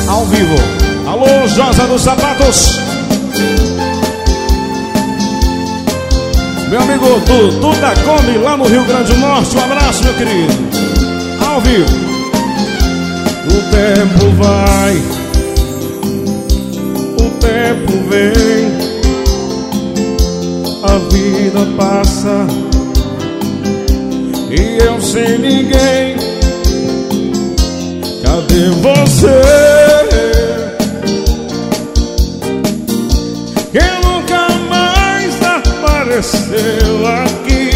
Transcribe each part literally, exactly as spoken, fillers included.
ao vivo. Alô, Josa dos Sapatos. Meu amigo Dudu da Kombi, lá no Rio Grande do Norte. Um abraço, meu querido. Ao vivo. O tempo vai, o tempo vem, a vida passa e eu sem ninguém. Cadê você? Que nunca mais apareceu aqui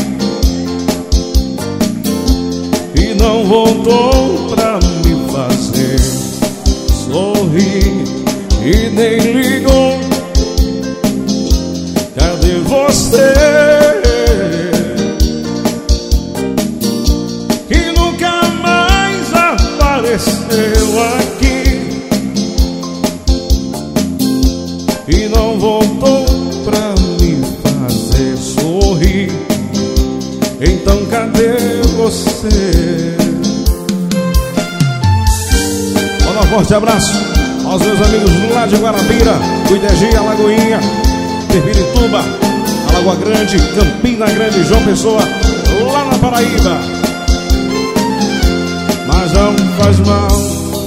e não voltou pra me fazer sorrir e nem ligou. Cadê você? Que nunca mais apareceu aqui e não voltou pra me fazer sorrir. Então cadê você? Olá, um forte abraço aos meus amigos lá de Guarabira, Cuidegi, Alagoinha, Pirituba, Alagoa Grande, Campina Grande, João Pessoa, lá na Paraíba. Mas não faz mal,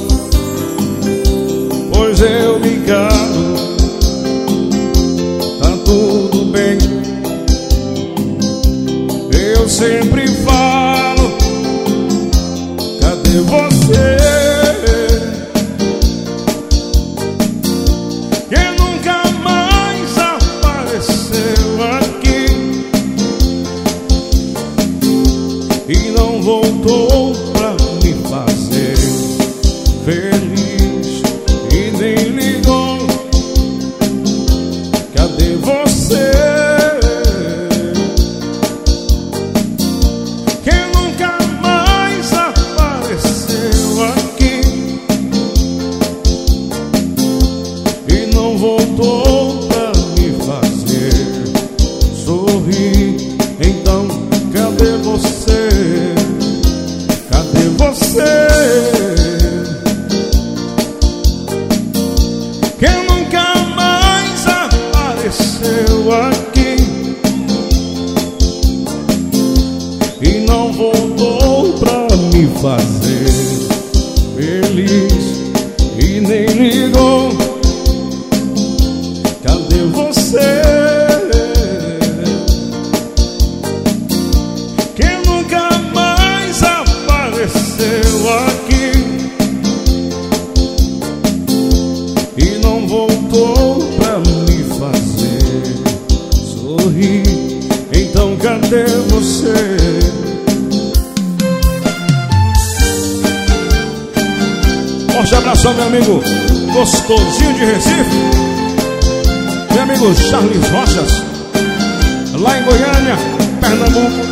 pois eu me calo, tá tudo bem. Eu sempre falo, cadê você? Que nunca mais apareceu aqui e não voltou pra me fazer feliz e nem ligou. Cadê você? Que nunca mais apareceu aqui e não voltou pra me fazer sorrir. Então cadê você? Cadê você? Que nunca mais apareceu aqui e não voltou pra me fazer feliz e nem ligou. Cadê você? Que nunca mais apareceu aqui e não voltou pra me fazer sorrir. Então cadê você? Forte abração, meu amigo Gostosinho de Recife, meu amigo Charles Rochas, lá em Goiânia, Pernambuco,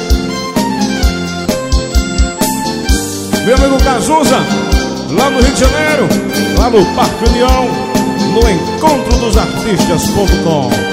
meu amigo Cazuza, lá no Rio de Janeiro, lá no Parque União, no encontro dos artistas ponto com.